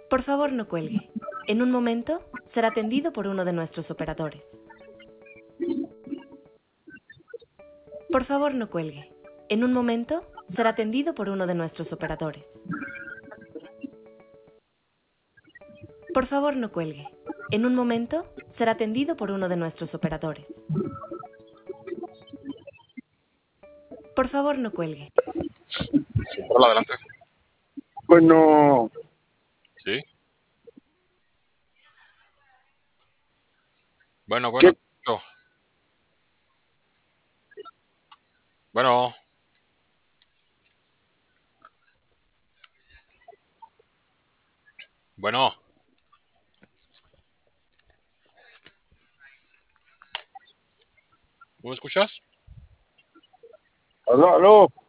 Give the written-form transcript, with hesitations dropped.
Por favor, no cuelgue. En un momento será atendido por uno de nuestros operadores. Por favor, no cuelgue. En un momento será atendido por uno de nuestros operadores. Por favor, no cuelgue. En un momento será atendido por uno de nuestros operadores. Por favor, no cuelgue. Hola, adelante. Bueno, Sí. Bueno, ¿qué? yo. Bueno, bueno. ¿Me escuchas? Aló, aló.